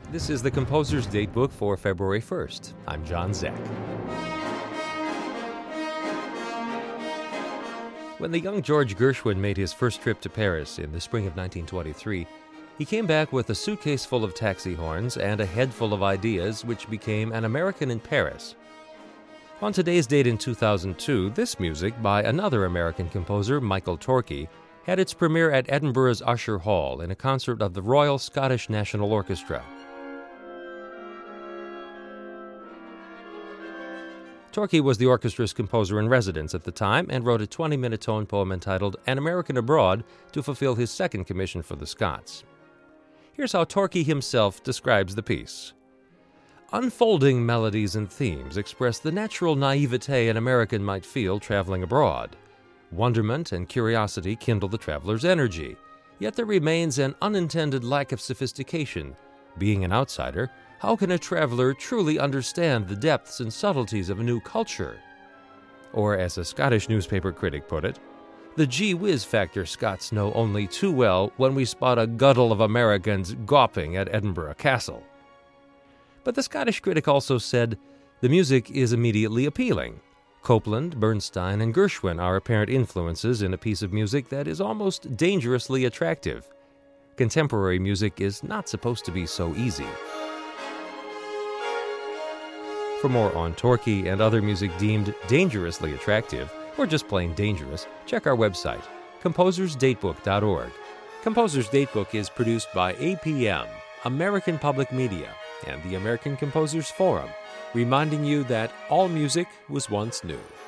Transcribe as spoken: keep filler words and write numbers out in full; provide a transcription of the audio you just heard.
This is the Composer's Datebook for February first. I'm John Zach. When the young George Gershwin made his first trip to Paris in the spring of nineteen twenty-three, he came back with a suitcase full of taxi horns and a head full of ideas which became An American in Paris. On today's date in two thousand two, this music by another American composer, Michael Torke, had its premiere at Edinburgh's Usher Hall in a concert of the Royal Scottish National Orchestra. Torke was the orchestra's composer-in-residence at the time and wrote a twenty-minute tone poem entitled An American Abroad to fulfill his second commission for the Scots. Here's how Torke himself describes the piece. Unfolding melodies and themes express the natural naivete an American might feel traveling abroad. Wonderment and curiosity kindle the traveler's energy, yet there remains an unintended lack of sophistication. Being an outsider, how can a traveler truly understand the depths and subtleties of a new culture? Or, as a Scottish newspaper critic put it, the gee whiz factor Scots know only too well when we spot a guddle of Americans gawping at Edinburgh Castle. But the Scottish critic also said, the music is immediately appealing. Copland, Bernstein, and Gershwin are apparent influences in a piece of music that is almost dangerously attractive. Contemporary music is not supposed to be so easy. For more on Torke and other music deemed dangerously attractive, or just plain dangerous, check our website, composers datebook dot org. Composer's Datebook is produced by A P M, American Public Media, and the American Composers Forum, reminding you that all music was once new.